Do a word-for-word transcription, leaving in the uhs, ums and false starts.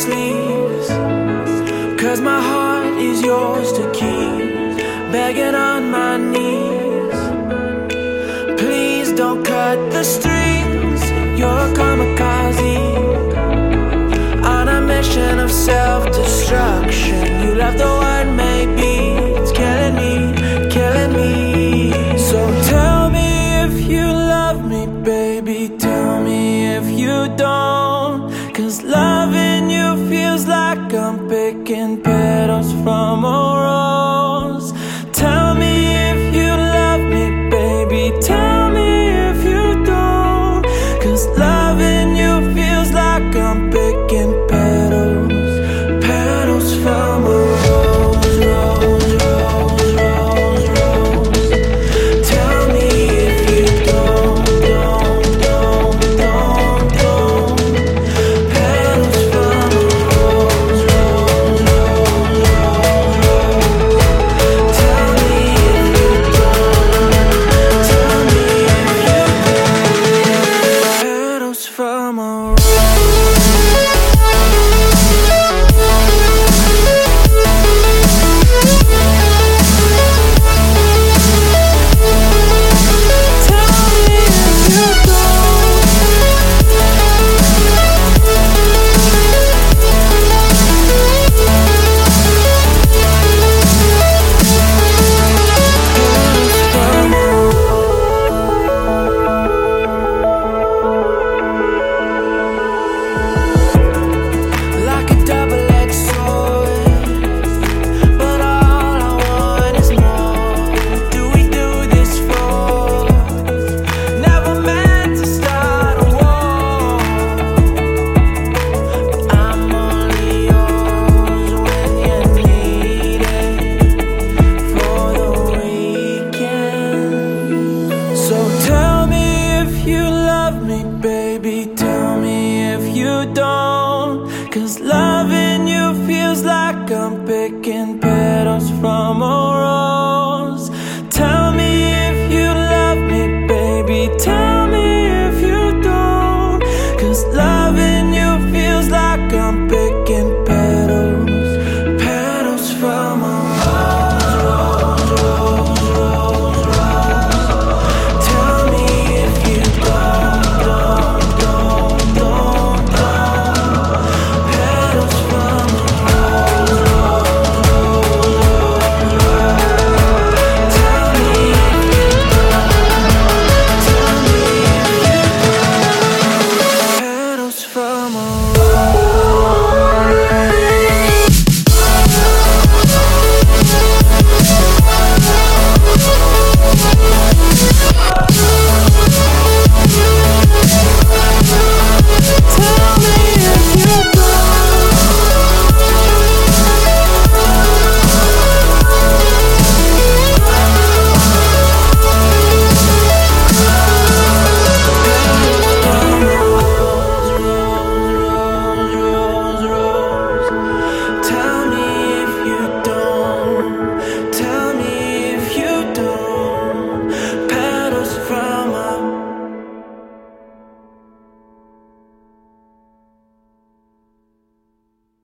sleeves, 'cause my heart is yours to keep. Begging on my knees, please don't cut the strings. You're a kamikaze on a mission of self-destruction. You love the word maybe, it's killing me, killing me. So tell me if you love me, baby, tell me if you don't, 'cause loving you feels like I'm picking petals from a